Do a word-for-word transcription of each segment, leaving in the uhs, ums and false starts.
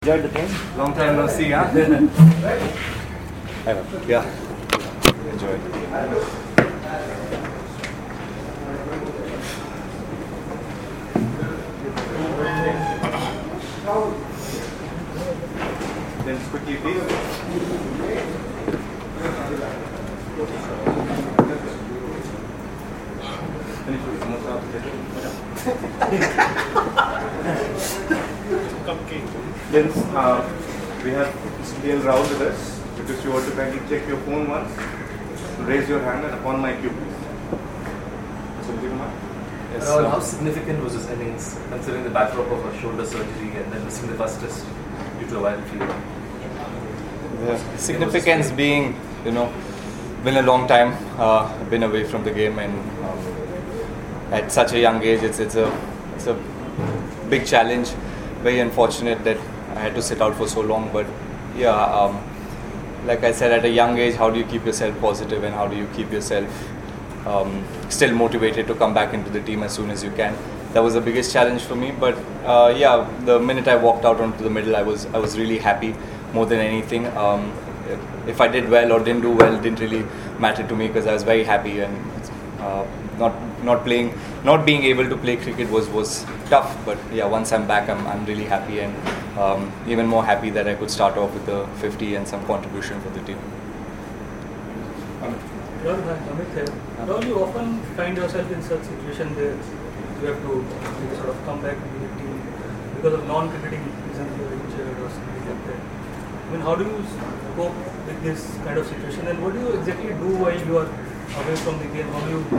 Enjoyed the game? Long time no see, huh? I know. Yeah. Enjoy. Then quickly please. Finish with samosa. Cupcake. Then uh, we have Mister D L Rao with us. Because you want to kindly check your phone once. Raise your hand and upon my cue, please. Something more? Yes, Rahul, sir. how significant was this innings, considering the backdrop of a shoulder surgery and then missing the first test due to a viral fever? The significance being, you know, been a long time, uh, been away from the game, and um, at such a young age, it's it's a it's a big challenge. Very unfortunate that I had to sit out for so long, but yeah, um, like I said, at a young age, how do you keep yourself positive and how do you keep yourself um, still motivated to come back into the team as soon as you can? That was the biggest challenge for me. But uh, yeah, the minute I walked out onto the middle, I was I was really happy more than anything. Um, if I did well or didn't do well, didn't really matter to me because I was very happy, and uh, not not playing, not being able to play cricket was was tough. But yeah, once I'm back, I'm I'm really happy, and um, even more happy that I could start off with a fifty and some contribution for the team. Rahul, hi, Amit here. Rahul, you often find yourself in such situation where you have to maybe sort of come back to the team because of non-cricketing reasons, you're injured or something like that. I mean, how do you cope with this kind of situation, and what do you exactly do while you are away from the game? How do you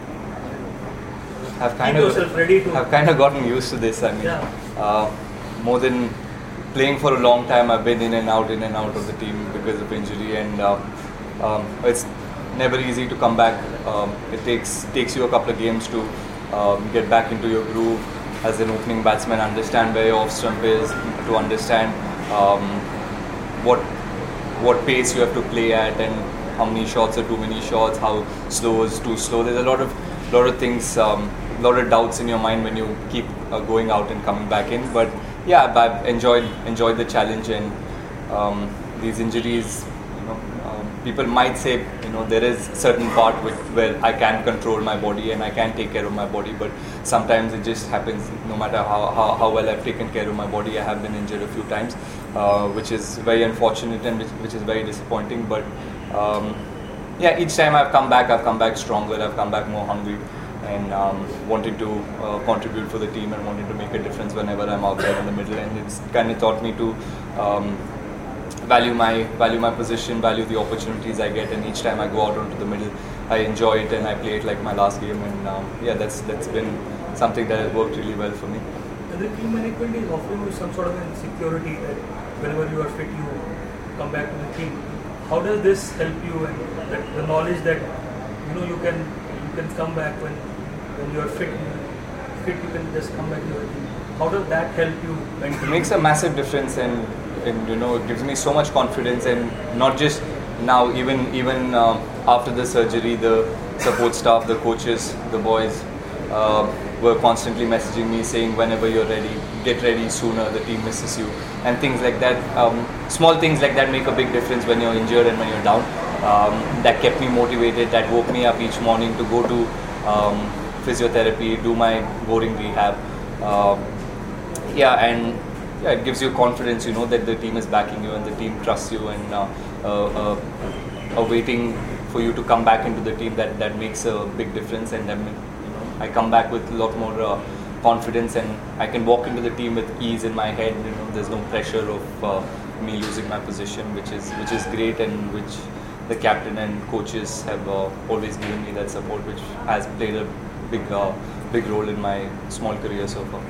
I've kind keep of yourself ready to? I've kind of gotten used to this. I mean, Yeah. uh, more than playing for a long time, I've been in and out, in and out of the team because of injury, and uh, um, it's never easy to come back. Um, it takes takes you a couple of games to um, get back into your groove as an opening batsman, understand where your off stump is, to understand um, what what pace you have to play at, and how many shots are too many shots, how slow is too slow. There's a lot of lot of things, um, lot of doubts in your mind when you keep uh, going out and coming back in. But yeah, I've enjoyed enjoyed the challenge, and um, these injuries, you know, um, people might say, you know, there is certain part which, where I can control my body and I can take care of my body, but sometimes it just happens. No matter how, how, how well I've taken care of my body, I have been injured a few times, uh, which is very unfortunate and which, which is very disappointing. But um, yeah, each time I've come back, I've come back stronger, I've come back more hungry, and um, wanting to uh, contribute for the team and wanting to make a difference whenever I'm out there in the middle. And it's kind of taught me to um, value my value my position, value the opportunities I get, and each time I go out onto the middle, I enjoy it and I play it like my last game. And um, yeah, that's that's been something that has worked really well for me. And the team management is offering you some sort of an security that whenever you are fit, you come back to the team. How does this help you, and that the knowledge that you know you can you can come back when when you are fit, fit you can just come back to your team. How does that help you It mentally? makes a massive difference, and, and you know, it gives me so much confidence. And not just now, even even um, after the surgery, the support staff, the coaches, the boys uh, were constantly messaging me saying, whenever you're ready, get ready sooner, the team misses you, and things like that. Um, small things like that make a big difference when you're injured and when you're down. Um, that kept me motivated, that woke me up each morning to go to um, physiotherapy, do my boring rehab. Um, yeah, and yeah, it gives you confidence, you know, that the team is backing you and the team trusts you, and uh, uh, uh, are waiting for you to come back into the team. That that makes a big difference, and then, you know, I come back with a lot more uh, confidence, and I can walk into the team with ease in my head. You know, there's no pressure of uh, me losing my position, which is which is great, and which the captain and coaches have uh, always given me that support, which has played a big uh, big role in my small career so far.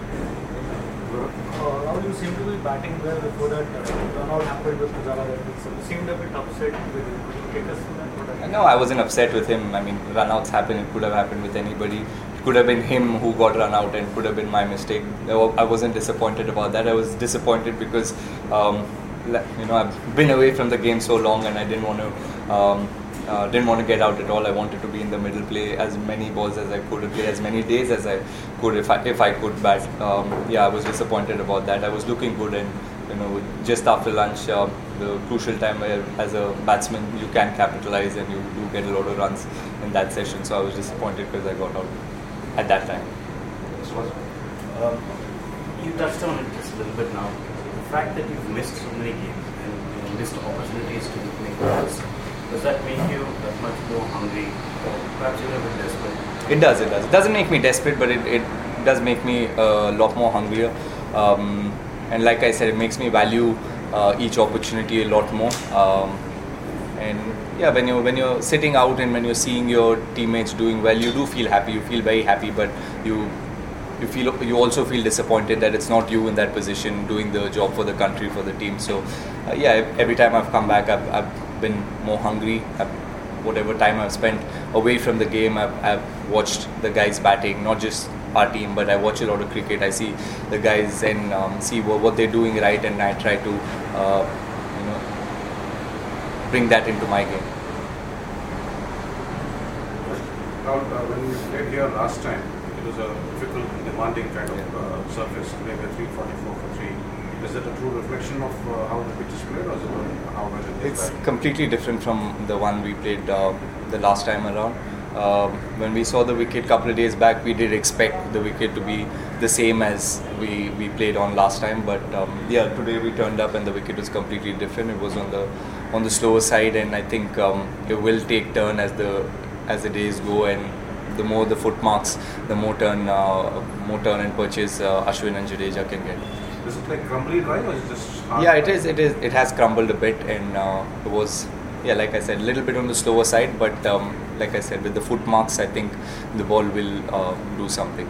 Uh, Rahul, you seem to be batting well before that uh, run out happened with Pujara. So you seemed a bit upset with him. Could you take us through that? What happened? No, I wasn't upset with him. I mean, run-outs happen. It could have happened with anybody. It could have been him who got run out, and could have been my mistake. I wasn't disappointed about that. I was disappointed because, um, you know, I've been away from the game so long, and I didn't want to um, Uh, didn't want to get out at all. I wanted to be in the middle, play as many balls as I could, play as many days as I could if I if I could bat. Um, yeah, I was disappointed about that. I was looking good, and you know, just after lunch, uh, the crucial time where as a batsman you can capitalize and you do get a lot of runs in that session. So I was disappointed because I got out at that time. Um, you touched on it just a little bit now. The fact that you've missed so many games and you know, missed opportunities to make goals, does that make you that much more hungry? Or perhaps you're a bit desperate? It does, it does. It doesn't make me desperate, but it, it does make me a lot more hungrier. Um, and like I said, it makes me value uh, each opportunity a lot more. Um, and yeah, when you're when you're sitting out and when you're seeing your teammates doing well, you do feel happy. You feel very happy, but you you feel you also feel disappointed that it's not you in that position doing the job for the country, for the team. So uh, yeah, every time I've come back, I've, I've been more hungry. I've, whatever time I've spent away from the game, I've, I've watched the guys batting, not just our team, but I watch a lot of cricket. I see the guys and um, see what, what they're doing right, and I try to uh, you know bring that into my game. Rahul, uh, when we played here last time, it was a difficult, demanding kind of uh, surface. Today we're three forty-four for three. Is it a true reflection of uh, how the pitch is played, or is it uh, how well it is? It's completely different from the one we played uh, the last time around. Uh, when we saw the wicket a couple of days back, we did expect the wicket to be the same as we, we played on last time. But um, yeah, today we turned up and the wicket was completely different. It was on the on the slower side, and I think um, it will take turn as the as the days go, and the more the foot marks, the more turn uh, more turn and purchase uh, Ashwin and Jadeja can get. Is it like crumbly dry, or is it just hard? Yeah, it is. It is. It has crumbled a bit, and uh, it was, yeah, like I said, a little bit on the slower side. But um, like I said, with the foot marks, I think the ball will uh, do something.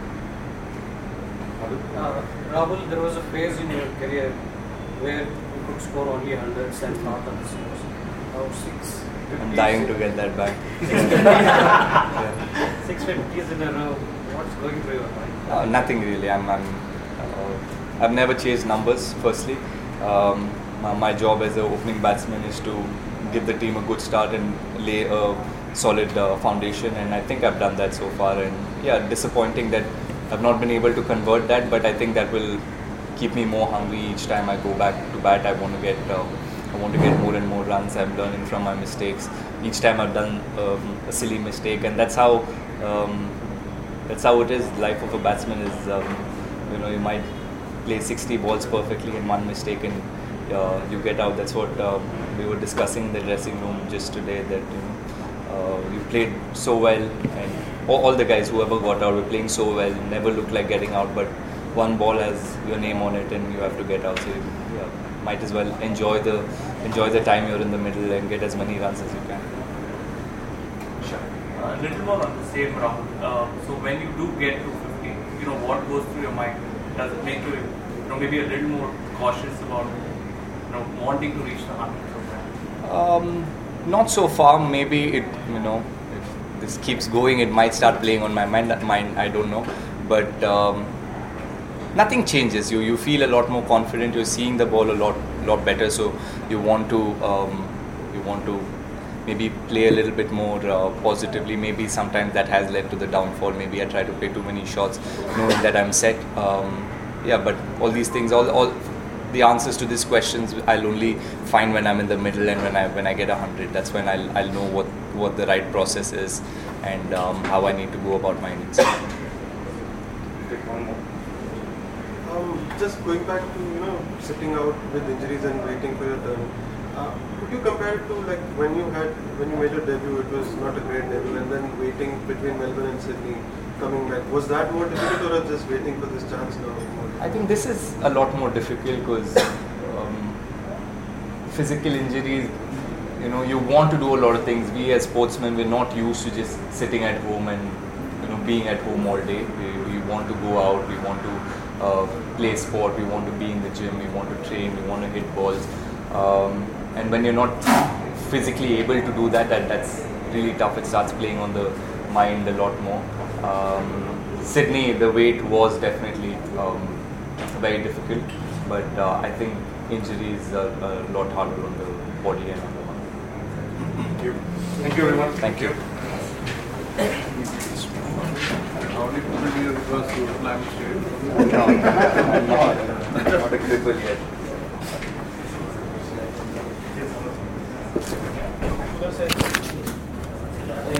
Uh, Rahul, there was a phase in your career where you could score only hundreds and not on the scores. Now six. I'm dying to get that back. yeah. Six fifties in a row. What's going through your mind? Uh, nothing really. I'm. I'm uh, I've never chased numbers. Firstly, um, my, my job as an opening batsman is to give the team a good start and lay a solid uh, foundation, and I think I've done that so far. And yeah, disappointing that I've not been able to convert that, but I think that will keep me more hungry each time I go back to bat. I want to get. Uh, I want to get more and more runs. I'm learning from my mistakes. Each time I've done um, a silly mistake, and that's how um, that's how it is. Life of a batsman is, um, you know, you might play sixty balls perfectly and one mistake, and uh, you get out. That's what uh, we were discussing in the dressing room just today. That you know, uh, you played so well, and all, all the guys, whoever got out, were playing so well. You never looked like getting out, but one ball has your name on it, and you have to get out. So you, yeah, might as well enjoy the enjoy the time you're in the middle and get as many runs as you can. A uh, little more on the same round. Uh, so when you do get to fifty, you know what goes through your mind? Does it make you, you know, maybe a little more cautious about, you know, wanting to reach the hundred program? Um, not so far. Maybe it, you know, if this keeps going, it might start playing on my mind. That mind, I don't know, but um, nothing changes. You you feel a lot more confident. You're seeing the ball a lot lot better. So you want to um, you want to maybe play a little bit more uh, positively. Maybe sometimes that has led to the downfall. Maybe I try to play too many shots, knowing that I'm set. Um, yeah, but all these things, all all the answers to these questions, I'll only find when I'm in the middle and when I when I get a hundred. That's when I'll I'll know what, what the right process is and um, how I need to go about my innings. Take one more. Um, just going back to, you know, sitting out with injuries and waiting for your turn. Uh, could you compare it to like when you had when you made your debut? It was not a great debut, and then waiting between Melbourne and Sydney, coming back. Was that more difficult, or just waiting for this chance now? I think this is a lot more difficult because um, physical injuries. You know, you want to do a lot of things. We as sportsmen, we're not used to just sitting at home and, you know, being at home all day. We, we want to go out. We want to uh, play sport. We want to be in the gym. We want to train. We want to hit balls. Um, and when you're not physically able to do that, that that's really tough. It starts playing on the mind a lot more. Um, Sydney, the weight was definitely um, very difficult, but uh, I think injuries are a lot harder on the body and on the mind. Thank you. Thank you very much. Thank you. How did you do your reverse to Islam State? No, I'm not. I'm not a cripple yet. Sugar said